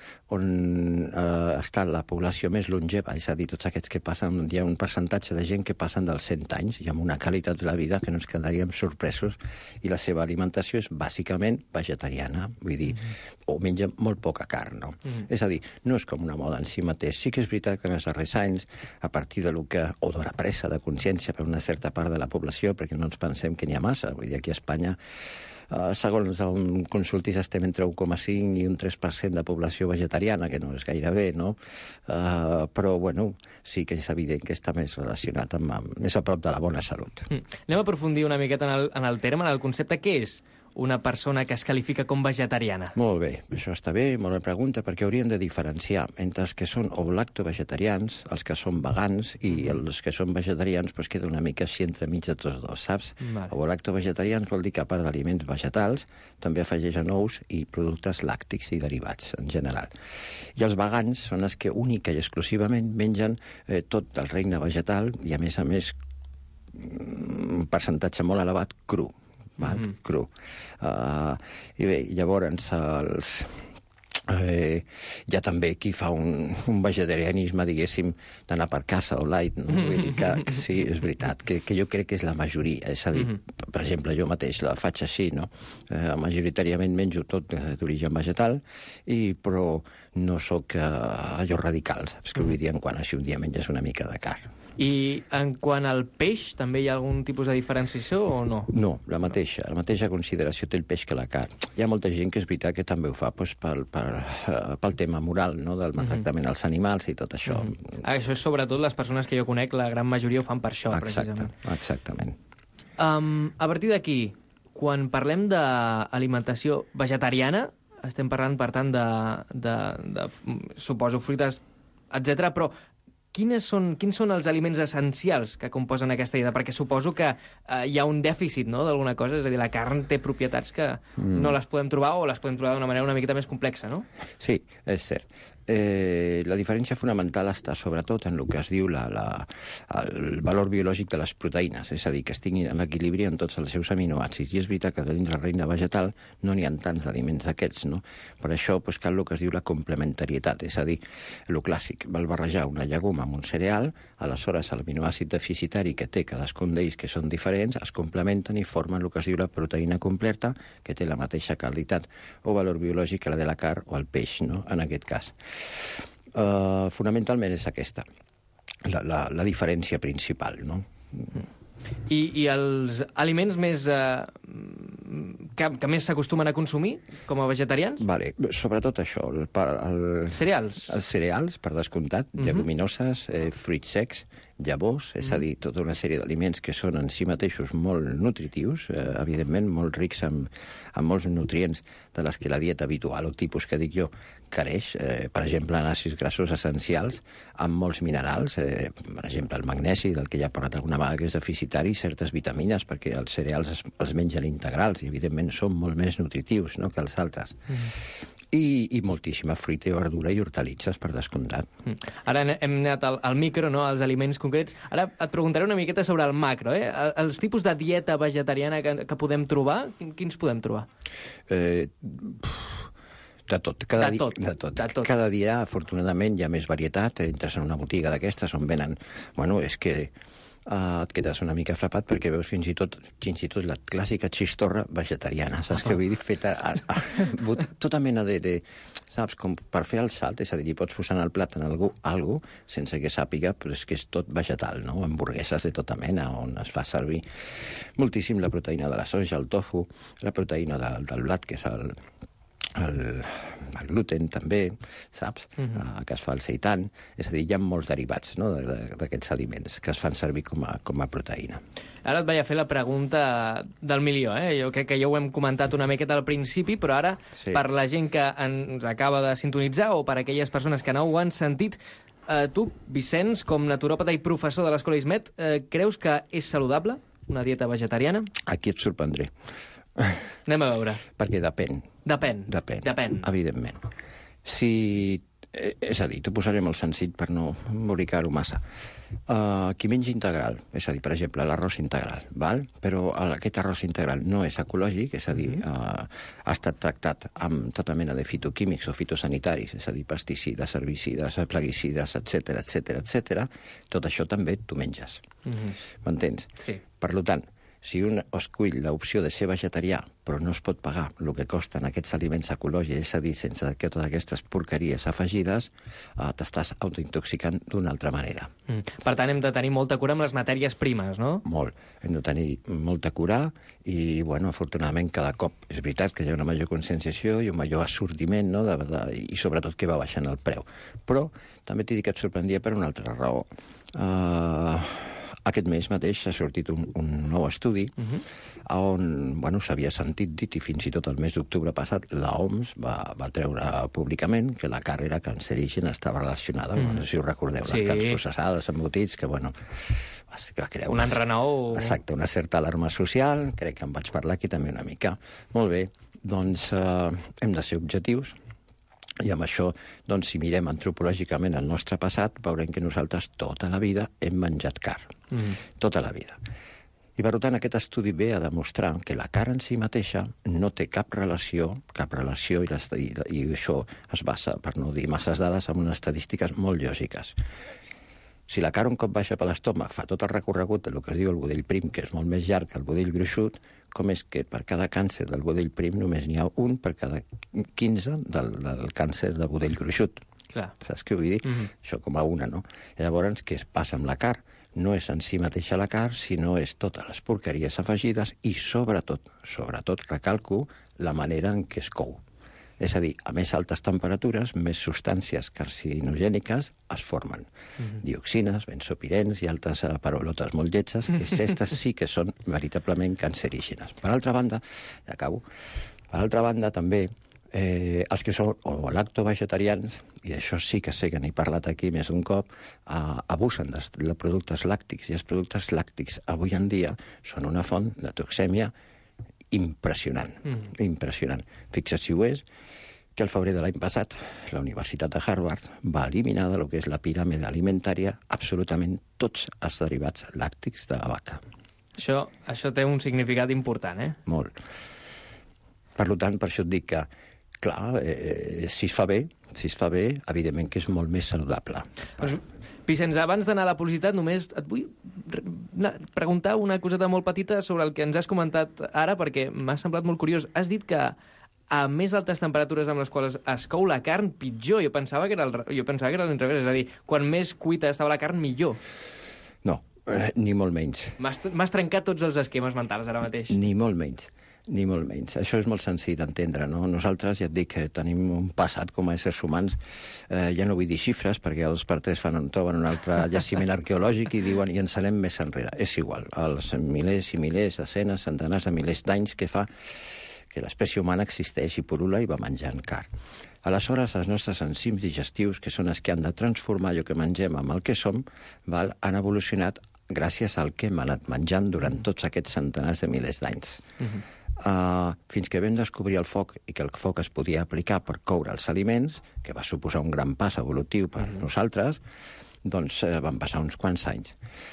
on uh, està la població més longeva, és a dir, tots aquests que passen, hi ha un percentatge de gent que passen dels cent anys i amb una qualitat de la vida que no ens quedaríem sorpresos, i la seva alimentació és bàsicament vegetariana, vull dir, mm-hmm. o menja molt poca carn, no? Mm-hmm. És a dir, no és com una moda en si mateix. Sí que és veritat que en els darrers anys, a partir de lo que, o d'una pressa de consciència per una certa part de la població, perquè no ens pensem que n'hi ha massa, vull dir, aquí a Espanya Uh, segons un consultis estem entre un coma cinc i un tres per cent de població vegetariana, que no és gaire bé, no? Uh, però, bueno, sí que és evident que està més relacionat amb, amb més a prop de la bona salut. Mm. Anem a aprofundir una miqueta en el, en el terme, en el concepte. Què és una persona que es qualifica com vegetariana? Molt bé, això està bé, molt bé pregunta, perquè hauríem de diferenciar entre els que són ovo-lacto-vegetarians, els que són vegans, i els que són vegetarians pues, queda una mica així entremig de tots dos, saps? Vale. Ovo-lacto-vegetarians vol dir que a part d'aliments vegetals també afegeixen ous i productes làctics i derivats, en general. I els vegans són els que única i exclusivament mengen eh, tot el regne vegetal i, a més a més, un percentatge molt elevat cru. Val? Mm-hmm. Cru. Uh, I bé, llavors els, eh, hi ha també qui fa un, un vegetarianisme, diguéssim, d'anar per casa o light, no? Mm-hmm. Vull dir que, que sí, és veritat, que, que jo crec que és la majoria. És a dir, mm-hmm. per exemple, jo mateix la faig així, no? Eh, majoritàriament menjo tot d'origen vegetal, i, però no sóc eh, allò radical, saps què vull dir, en quan així un dia menges una mica de carn. I en quant al peix, també hi ha algun tipus de diferenciació o no? No, la mateixa, la mateixa consideració té el peix que la carn. Hi ha molta gent que és veritat que també ho fa doncs, per, per uh, pel tema moral, no?, del maltractament als animals i tot això. Mm-hmm. Ah, això és sobretot les persones que jo conec, la gran majoria ho fan per això, Exacte, precisament. exactament. Um, a partir d'aquí, quan parlem d'alimentació vegetariana, estem parlant, per tant, de, de, de, suposo, fruites, etcètera, però quines són, quins són els aliments essencials que composen aquesta dieta? Perquè suposo que eh, hi ha un dèficit, no?, d'alguna cosa, és a dir, la carn té propietats que mm. no les podem trobar o les podem trobar d'una manera una miqueta més complexa, no? Sí, és cert. Eh, la diferència fonamental està sobretot en el que es diu la, la, el valor biològic de les proteïnes, és a dir, que estiguin en equilibri en tots els seus aminoàcids. I és veritat que dins el regne vegetal no n'hi ha tants d'aliments d'aquests, no? Per això pues, cal el que es diu la complementarietat, és a dir, el clàssic, val barrejar una llegum amb un cereal, aleshores l'aminoàcid deficitari que té cadascun d'ells, que són diferents, es complementen i formen el que es diu la proteïna completa, que té la mateixa qualitat o valor biològic que la de la carn o el peix, no?, en aquest cas. Uh, fonamentalment és aquesta la, la, la diferència principal, no? I, i els aliments més eh, que, que més s'acostumen a consumir com a vegetarians? Vale, sobretot això, el, el, cereals. Els cereals, per descomptat, uh-huh. lleguminoses, eh, fruits secs, llavors, és uh-huh. a dir, tota una sèrie d'aliments que són en si mateixos molt nutritius, eh, evidentment molt rics amb, amb molts nutrients de les que la dieta habitual, o tipus que dic jo, careix, eh, per exemple, en àcids grassos essencials, amb molts minerals, eh, per exemple, el magnesi, del que ja he parlat alguna vegada, que és deficitari, certes vitamines, perquè els cereals es, els mengen integrals, i evidentment són molt més nutritius, no?, que els altres. Mm. I, i moltíssima fruita i verdura i hortalisses, per descomptat. Mm. Ara hem anat al, al micro, no?, als aliments concrets. Ara et preguntaré una miqueta sobre el macro, eh? Els tipus de dieta vegetariana que, que podem trobar, quins podem trobar? Eh... De tot. Cada de, tot. Dia, de, tot. de tot. Cada dia, afortunadament, hi ha més varietat. Entres en una botiga d'aquestes on venen... Bueno, és que uh, et quedes una mica frapat perquè veus fins i tot fins i tot la clàssica xistorra vegetariana, saps què vull dir? Feta a, a, a, tota mena de, de... Saps? Com per fer el salt, és a dir, li pots posar en el plat en algú, algú sense que sàpiga, però és que és tot vegetal, no? Hamburgueses de tota mena, on es fa servir moltíssim la proteïna de la soja, el tofu, la proteïna de, del blat, que és el... El, el gluten també, saps? Uh-huh. uh, que es fa el seitan. És a dir, hi ha molts derivats, no?, d'aquests aliments que es fan servir com a, com a proteïna. Ara et vaig a fer la pregunta del milió, eh? Jo crec que ja ho hem comentat una miqueta al principi, però ara, sí. per la gent que ens acaba de sintonitzar o per aquelles persones que no ho han sentit, eh, tu, Vicenç, com naturòpata i professor de l'Escola ISMET, eh, creus que és saludable una dieta vegetariana? Aquí et sorprendré. Anem a veure. Perquè depèn. Depèn. Depèn. Depèn. Evidentment. Si... És a dir, t'ho posaré molt senzill per no embolicar-ho massa. Uh, qui menja integral, és a dir, per exemple, l'arròs integral, val? Però aquest arròs integral no és ecològic, és a dir, uh, ha estat tractat amb tota mena de fitoquímics o fitosanitaris, és a dir, pesticides, herbicides, plaguicides, etcètera, etcètera, etcètera. Tot això també t'ho menges. Mm-hmm. M'entens? Sí. Per tant, si un escull l'opció de ser vegetarià, però no es pot pagar el que costen aquests aliments ecològics, és a dir, sense totes aquestes porqueries afegides, eh, t'estàs autointoxicant d'una altra manera. Mm. Per tant, hem de tenir molta cura amb les matèries primes, no? Molt. Hem de tenir molta cura i, bueno, afortunadament, cada cop és veritat que hi ha una major conscienciació i un major assortiment, no?, de, de, i sobretot que va baixant el preu. Però també t'he dit que et sorprendia per una altra raó. Uh... Aquest mes mateix s'ha sortit un, un nou estudi uh-huh. on, bueno, s'havia sentit dit, i fins i tot el mes d'octubre passat, la O M S va, va treure públicament que la carn era cancerígena, estava relacionada, uh-huh. no sé si ho recordeu, sí. Les carns processades, embotits, que, bueno, va crear un enrenou... Exacte, una certa alarma social, crec que en vaig parlar aquí també una mica. Molt bé, doncs eh, hem de ser objectius, i amb això, doncs, si mirem antropològicament el nostre passat, veurem que nosaltres tota la vida hem menjat carn. Mm. Tota la vida. I, per tant, aquest estudi ve a demostrar que la carn en si mateixa no té cap relació, cap relació, i, les, i, i això es basa, per no dir masses dades, en unes estadístiques molt lògiques. Si la carn un cop baixa per l'estómac fa tot el recorregut del que es diu el budell prim, que és molt més llarg que el budell gruixut, com és que per cada càncer del budell prim només n'hi ha un per cada quinze del, del càncer del budell gruixut. Clar. Saps què vull dir? Mm-hmm. Això com a una, no? I llavors, què es passa amb la carn? No és en si mateixa la carn, sinó és totes les porqueries afegides i, sobretot, sobretot, recalco, la manera en què es cou. És a dir, a més altes temperatures, més substàncies carcinogèniques es formen. Mm-hmm. Dioxines, benzopirens i altres paraulotes molt lletges, que aquestes sí que són veritablement cancerígenes. Per altra banda, ja acabo, per altra banda també, eh, els que són o lactovegetarians, i això sí que sé que n'he parlat aquí més d'un cop, eh, abusen de, de productes làctics, i els productes làctics avui en dia són una font de toxèmia impressionant, mm. impressionant. Fixa si ho és, que el febrer de l'any passat la Universitat de Harvard va eliminar de lo que és la piràmide alimentària absolutament tots els derivats làctics de la vaca. Això, això té un significat important, eh? Molt. Per tant, per això et dic que, clar, eh, si es fa bé, si es fa bé, evidentment que és molt més saludable. Pues, Vicenç, abans d'anar a la publicitat, només et vull preguntar una coseta molt petita sobre el que ens has comentat ara, perquè m'ha semblat molt curiós. Has dit que a més altes temperatures amb les quals es cou la carn, pitjor. Jo pensava que era el, jo pensava que era l'inrevés, és a dir, quan més cuita estava la carn, millor. No, eh, ni molt menys. M'has trencat tots els esquemes mentals ara mateix. Ni molt menys. Ni molt menys. Això és molt senzill d'entendre, no? Nosaltres, ja et dic, que tenim un passat com a éssers humans, eh, ja no vull dir xifres, perquè els parters fan un troben un altre jaciment arqueològic i diuen, i ens anem més enrere. És igual, els milers i milers, desenes, centenars de milers d'anys que fa que l'espècie humana existeix i purula i va menjant carn. Aleshores, els nostres enzims digestius, que són els que han de transformar allò que mengem amb el que som, val, han evolucionat gràcies al que hem anat menjant durant tots aquests centenars de milers d'anys. Uh-huh. Uh, fins que vam descobrir el foc i que el foc es podia aplicar per coure els aliments, que va suposar un gran pas evolutiu per uh-huh. nosaltres, doncs uh, van passar uns quants anys.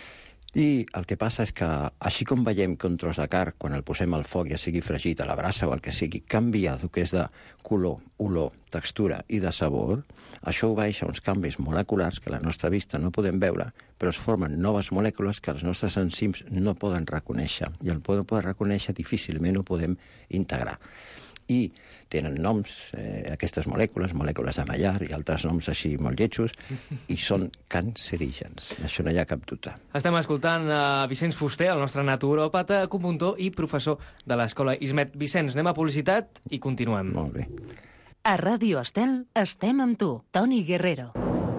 I el que passa és que, així com veiem que un tros de carn, quan el posem al foc, ja sigui fregit a la brasa o el que sigui, canvia el que és de color, olor, textura i de sabor, això obeeix a uns canvis moleculars que a la nostra vista no podem veure, però es formen noves molècules que els nostres enzims no poden reconèixer. I el poden poder reconèixer difícilment ho podem integrar. I tenen noms, eh, aquestes molècules, molècules de mallar i altres noms així molt lletjos, i són cancerígens. Això no hi ha cap dubte. Estem escoltant a Vicenç Fuster, el nostre naturòpata, acupuntor i professor de l'Escola ISMET. Vicenç, anem a publicitat i continuem. Molt bé. A Ràdio Estel estem amb tu, Toni Guerrero.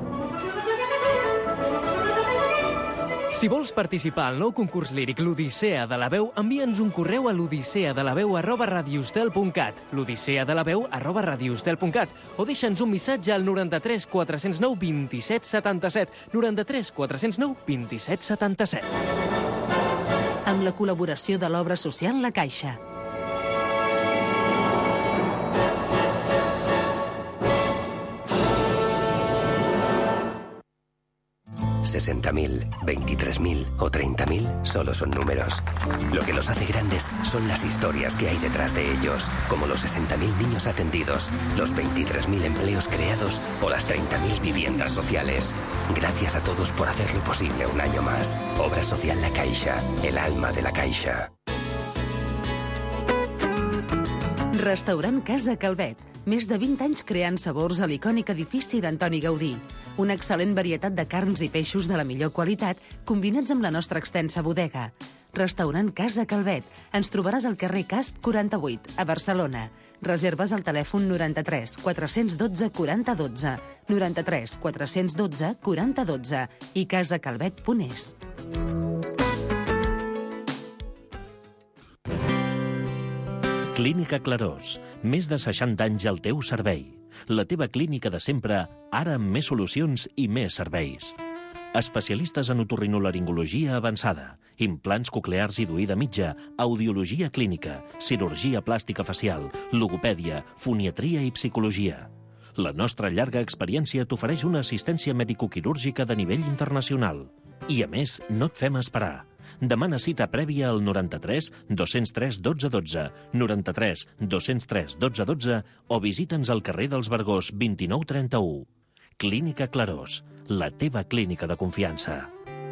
Si vols participar al nou concurs líric L'Odissea de la Veu, envia'ns un correu a l'odisseadelaveu arroba radiostel punt cat, l'odisseadelaveu arroba radiostel punt cat, o deixa'ns un missatge al noranta-tres quatre cents nou vint-i-set setanta-set, noranta-tres quatre cents nou vint-i-set setanta-set. Amb la col·laboració de l'obra social La Caixa. sesenta mil, veintitrés mil o treinta mil solo son números. Lo que los hace grandes son las historias que hay detrás de ellos, como los sesenta mil niños atendidos, los veintitrés mil empleos creados o las treinta mil viviendas sociales. Gracias a todos por hacerlo posible un año más. Obra Social La Caixa, el alma de la Caixa. Restaurant Casa Calvet. Més de vint anys creant sabors a l'icònic edifici d'Antoni Gaudí. Una excel·lent varietat de carns i peixos de la millor qualitat, combinats amb la nostra extensa bodega. Restaurant Casa Calvet. Ens trobaràs al carrer Casp quaranta-vuit, a Barcelona. Reserves al telèfon noranta-tres quatre cents dotze quaranta dotze, noranta-tres quatre cents dotze quaranta dotze i casacalvet punt es. Clínica Clarós. Més de seixanta anys al teu servei. La teva clínica de sempre, ara amb més solucions i més serveis. Especialistes en otorrinolaringologia avançada, implants coclears i d'oïda mitja, audiologia clínica, cirurgia plàstica facial, logopèdia, foniatria i psicologia. La nostra llarga experiència t'ofereix una assistència medicoquirúrgica de nivell internacional. I, a més, no et fem esperar. Demana cita prèvia al noranta-tres dos-cents tres dotze dotze, noranta-tres dos-cents tres dotze dotze o visita'ns al carrer dels Vergós vint-i-nou trenta-u. Clínica Clarós, la teva clínica de confiança.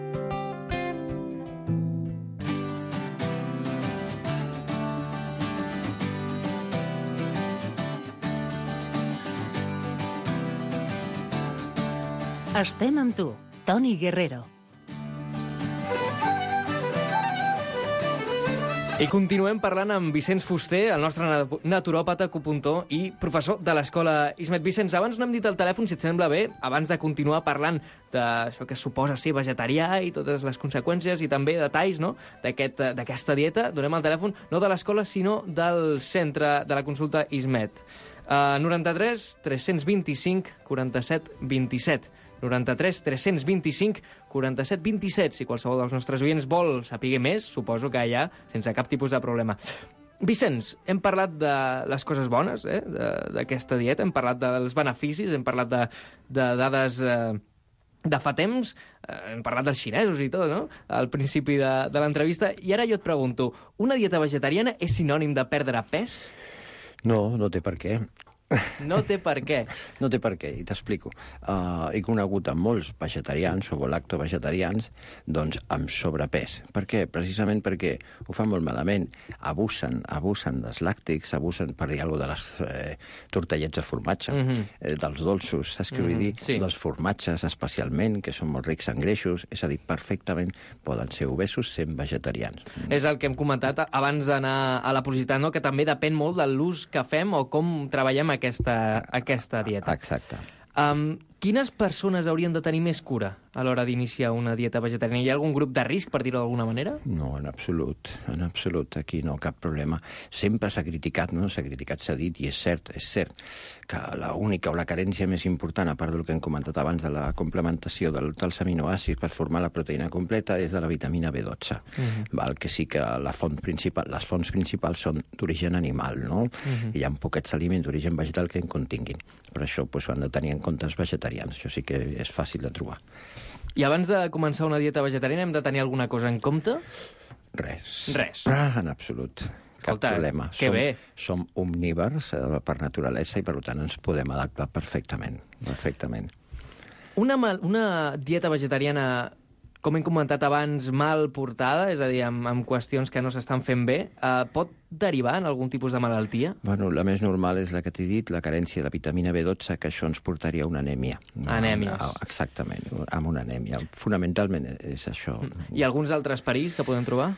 Estem amb tu, Toni Guerrero. I continuem parlant amb Vicenç Fuster, el nostre naturòpata, acupuntor i professor de l'escola ISMET. Vicenç, abans no hem dit el telèfon, si et sembla bé, abans de continuar parlant d'això que suposa ser vegetarià i totes les conseqüències i també detalls, no?, d'aquesta aquest, dieta, donem el telèfon no de l'escola, sinó del centre de la consulta ISMET. Uh, noranta-tres tres cents vint-i-cinc quaranta-set vint-i-set. noranta-tres tres cents vint-i-cinc quaranta-set vint-i-set. Si qualsevol dels nostres oients vol saber més, suposo que hi ha sense cap tipus de problema. Vicenç, hem parlat de les coses bones eh, d'aquesta dieta, hem parlat dels beneficis, hem parlat de, de dades eh, de fa temps, eh, hem parlat dels xinesos i tot, no?, al principi de, de l'entrevista, i ara jo et pregunto, una dieta vegetariana és sinònim de perdre pes? No, no té per què. No té per què. No té per què, i t'explico. Uh, he conegut a molts vegetarians o lactovegetarians doncs, amb sobrepès. Per què? Precisament perquè ho fan molt malament. Abusen, abusen dels làctics, abusen, per dir alguna cosa, de les eh, tortellets de formatge, mm -hmm. eh, dels dolços, saps què mm -hmm. vull dir? Sí. Dels formatges, especialment, que són molt rics en greixos. És a dir, perfectament poden ser obesos sent vegetarians. Mm. És el que hem comentat abans d'anar a la publicitat, no?, que també depèn molt de l'ús que fem o com treballem aquesta, aquesta dieta. Exacte. Um, quines persones haurien de tenir més cura a l'hora d'iniciar una dieta vegetariana? Hi ha algun grup de risc, per dir-ho d'alguna manera? No, en absolut, en absolut. Aquí no, cap problema. Sempre s'ha criticat, no? S'ha criticat, s'ha dit, i és cert, és cert, que l'única o la carència més important, a part del que hem comentat abans de la complementació del, dels aminoàcids per formar la proteïna completa, és de la vitamina B dotze. Uh-huh. Val? Que sí que la font principal, les fonts principals són d'origen animal, no? Uh-huh. I hi ha poquets aliments d'origen vegetal que en continguin. Per això doncs, ho han de tenir en compte els vegetarians. Això sí que és fàcil de trobar. I abans de començar una dieta vegetariana hem de tenir alguna cosa en compte? Res. Res. Ah, en absolut. Cap Escolta, problema. Que som, bé. Som omnívors eh, per naturalesa i, per tant, ens podem adaptar perfectament. Perfectament. Una, mal, una dieta vegetariana, com hem comentat abans, mal portada, és a dir, amb, amb qüestions que no s'estan fent bé, eh, pot derivar en algun tipus de malaltia? Bueno, la més normal és la que t'he dit, la carència de la vitamina B dotze, que això ens portaria a una anèmia. Anèmies. Una, exactament, amb una anèmia. Fonamentalment és això. I alguns altres perills que podem trobar?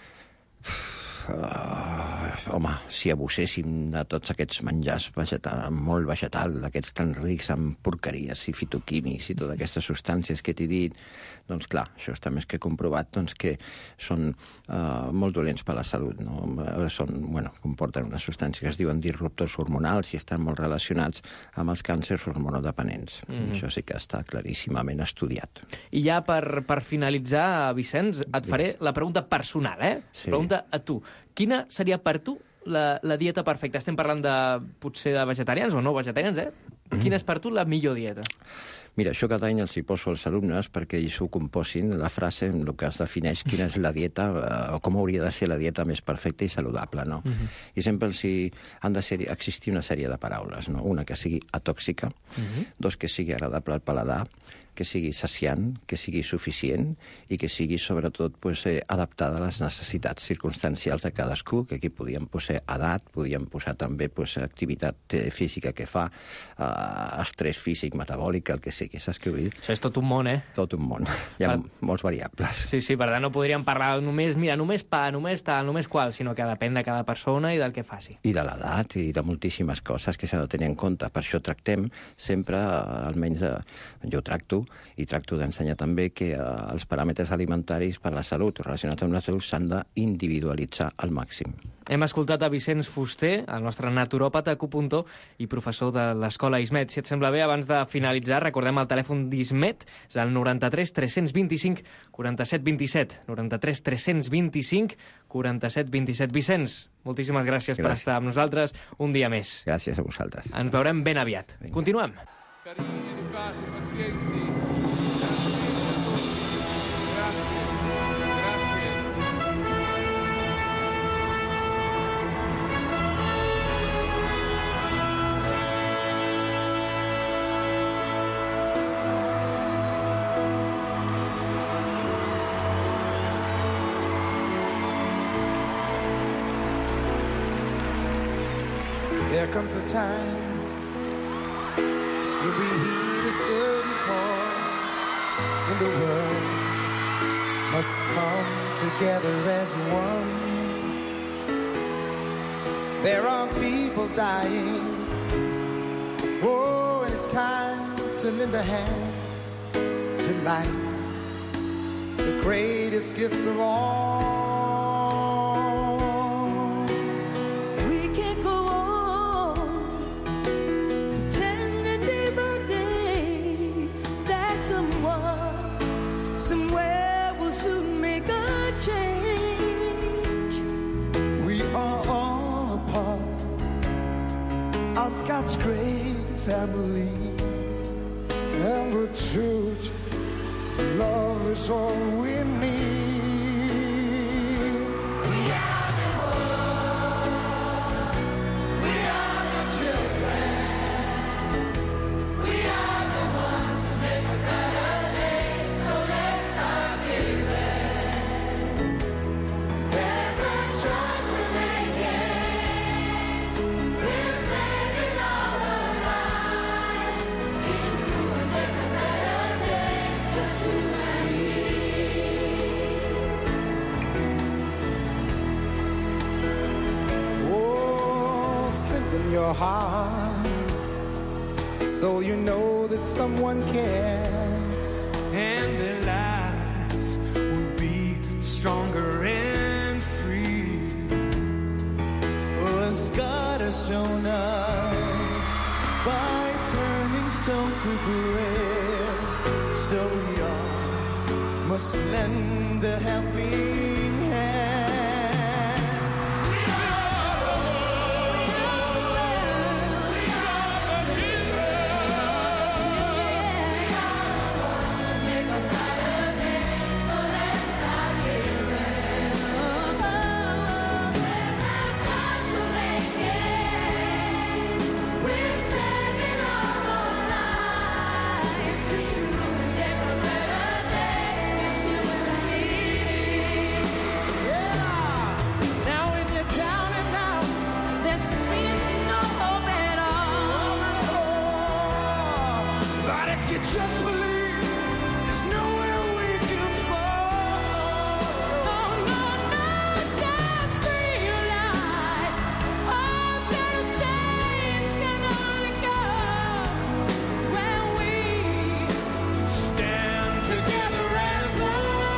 Uh, home, si abuséssim de tots aquests menjars vegetal, molt vegetal, d'aquests tan rics amb porqueries i fitoquímics i totes aquestes substàncies que t'he dit, doncs clar, això està més que comprovat doncs, que són uh, molt dolents per a la salut, no? Són, bueno, comporten unes substàncies que es diuen disruptors hormonals i estan molt relacionats amb els càncers hormonodependents. Mm-hmm. Això sí que està claríssimament estudiat. I ja per, per finalitzar, Vicenç, et faré la pregunta personal, eh? Sí. Pregunta a tu. Quina seria per tu la, la dieta perfecta? Estem parlant de, potser de vegetarians o no vegetarians, eh? Quina és per tu la millor dieta? Mira, això cada any els hi poso als alumnes perquè ells ho composin, la frase en el que es defineix quina és la dieta eh, o com hauria de ser la dieta més perfecta i saludable, no? Uh-huh. I sempre els hi han de ser, existir una sèrie de paraules, no? Una que sigui atòxica, uh-huh. Dos que sigui agradable al paladar, que sigui saciant, que sigui suficient i que sigui, sobretot, pues, eh, adaptada a les necessitats circumstancials de cadascú, que aquí podíem posar edat, podíem posar també pues, activitat física que fa, eh, estrès físic, metabòlic, el que sigui, saps què vull dir? Això és tot un món, eh? Tot un món. Hi ha per... molts variables. Sí, sí, per tant no podríem parlar només, mira, només pa, només tal, només qual, sinó que depèn de cada persona i del que faci. I de l'edat i de moltíssimes coses que s'ha de tenir en compte. Per això tractem sempre, almenys de... jo tracto, i tracto d'ensenyar també que eh, els paràmetres alimentaris per a la salut relacionats amb la salut s'han d'individualitzar al màxim. Hem escoltat a Vicenç Fuster, el nostre naturòpata, acupuntor i professor de l'escola ISMET. Si et sembla bé, abans de finalitzar, recordem el telèfon d'ISMET, és el noranta-tres tres cents vint-i-cinc quaranta-set vint-i-set. noranta-tres tres cents vint-i-cinc quaranta-set vint-i-set. Vicenç, moltíssimes gràcies, gràcies per estar amb nosaltres un dia més. Gràcies a vosaltres. Ens veurem ben aviat. Vinga. Continuem. Carini, educati, pazienti. There comes a time when we hit a certain point when the world must come together as one. There are people dying. Oh, and it's time to lend a hand to life, the greatest gift of all. We can't go on pretending day by day that someone, somewhere will soon make a change. We are all a part of God's great family, and the truth, love is all we need. We are the world, we are the children, we are the ones to make a better day, so let's start giving. There's a choice we're making, we're saving our lives. It's true, and make a better day, just you and me. Oh, send them your heart, so you know that someone cares, and their lives will be stronger and free. Oh, as God has shown us by turning stone to bread, so we all must lend a helping hand. We are the world, we are the world, we are the children, we are the ones that make a better day, so let's start giving. There's a choice we're making, we're saving our own lives. It's true, we make a better day, just you and me. Yeah. Now when you're down and out, there seems no hope at all. But if you just believe, there's nowhere we can fall. No, no, no, just realize all better chains can only go when we stand together as one.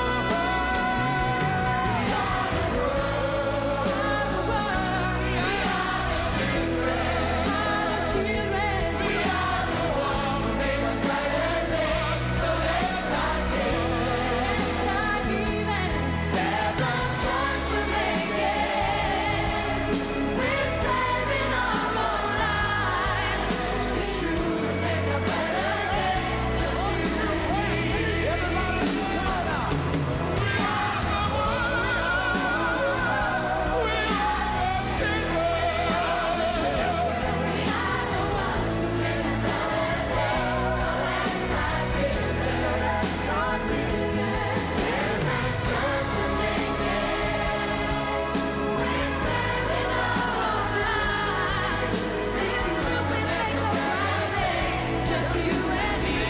We are the world, we are the children, we are the ones who make a brighter day. So let's start giving. There's a choice we're making, we're saving our own lives. It's true, we make a better day, just you and me. Everybody, come on now. We are the world, we are the children, we are the ones who make a better day. So let's start giving. So let's start giving. There's a choice we're making, we're saving our own lives. It's true, we make a better day, just you and me.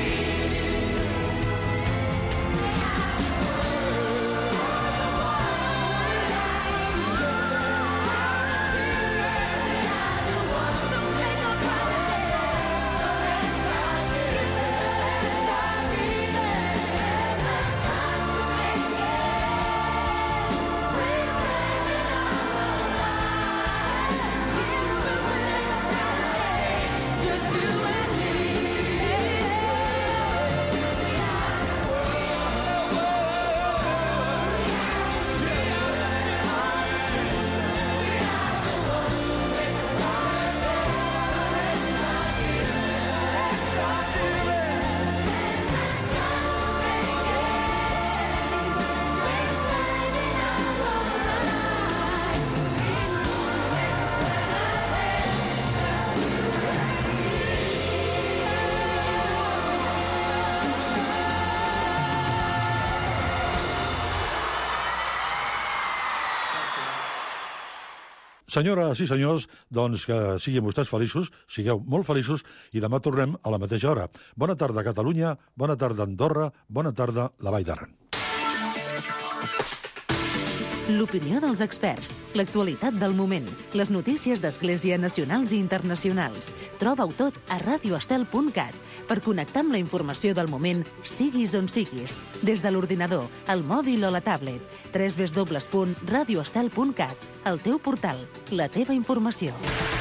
Senyores i senyors, doncs que siguin vostès feliços, sigueu molt feliços i demà tornem a la mateixa hora. Bona tarda, Catalunya, bona tarda, Andorra, bona tarda, la Vall d'Aran. L'opinió dels experts, l'actualitat del moment, les notícies d'Església nacionals i internacionals. Troba-ho tot a radioestel punt cat per connectar amb la informació del moment, siguis on siguis, des de l'ordinador, el mòbil o la tablet. w w w punt radioestel punt cat, el teu portal, la teva informació.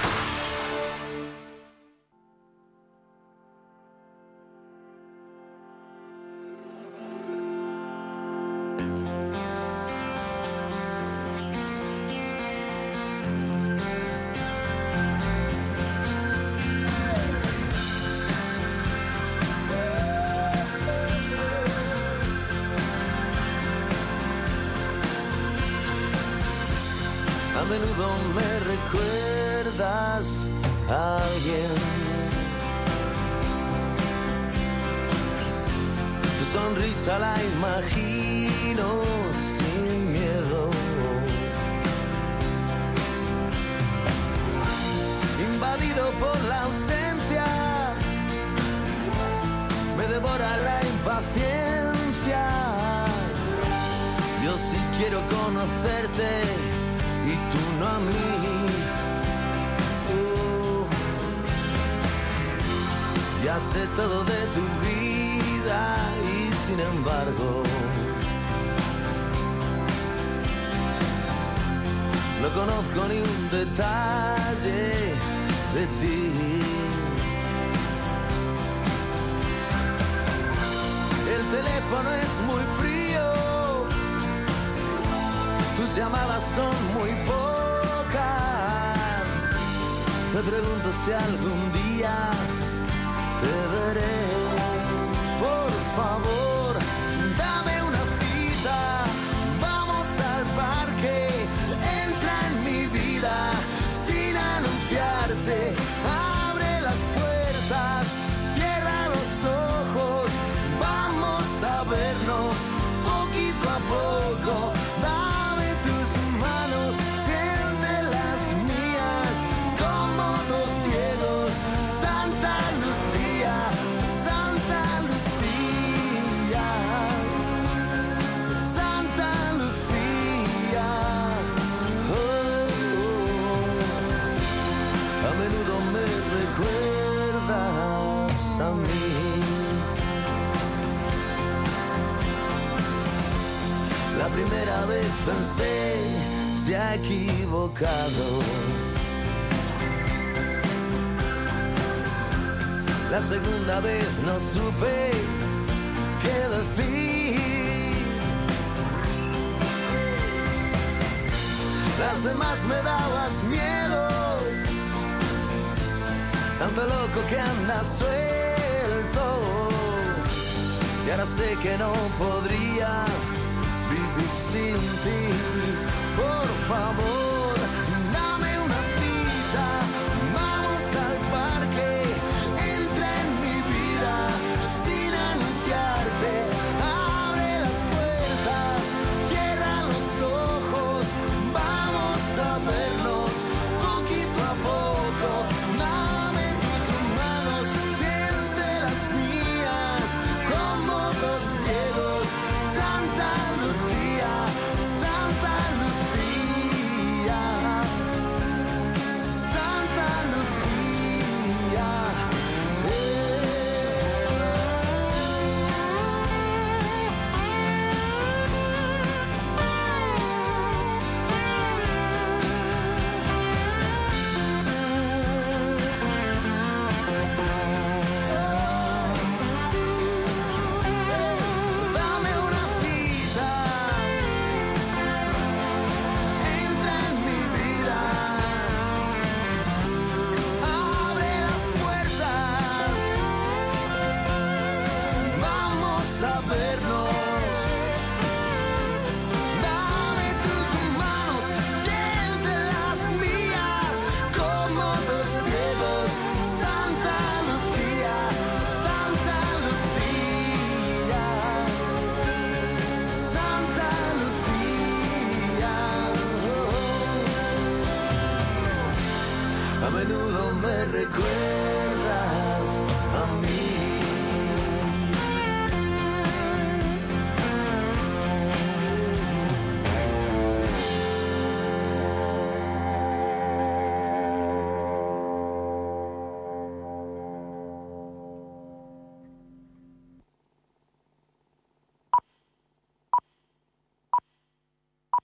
A menudo me recuerdas a alguien. Tu sonrisa la imagino sin miedo. Invadido por la ausencia, me devora la impaciencia. Yo sí quiero conocerte y tú no a mí. Oh. Ya sé todo de tu vida y sin embargo no conozco ni un detalle de ti. El teléfono es muy frío, tus llamadas son muy pocas. Me pregunto si algún día te veré. Por favor, dame una cita. Vamos al parque. Entra en mi vida sin anunciarte. Abre las puertas, cierra los ojos. Vamos a vernos poquito a poco. A mí. La primera vez pensé, se ha equivocado. La segunda vez no supe qué decir. Las demás me dabas miedo, tanto loco que anda suelto. Y ahora sé que no podría vivir sin ti. Por favor, dame una cita. Vamos al parque. Entra en mi vida sin anunciarte. Abre las puertas, cierra los ojos. Vamos a vernos poquito a poco. Santa Lucía, Santa Lucía, Santa Lucía. A menudo me recuerda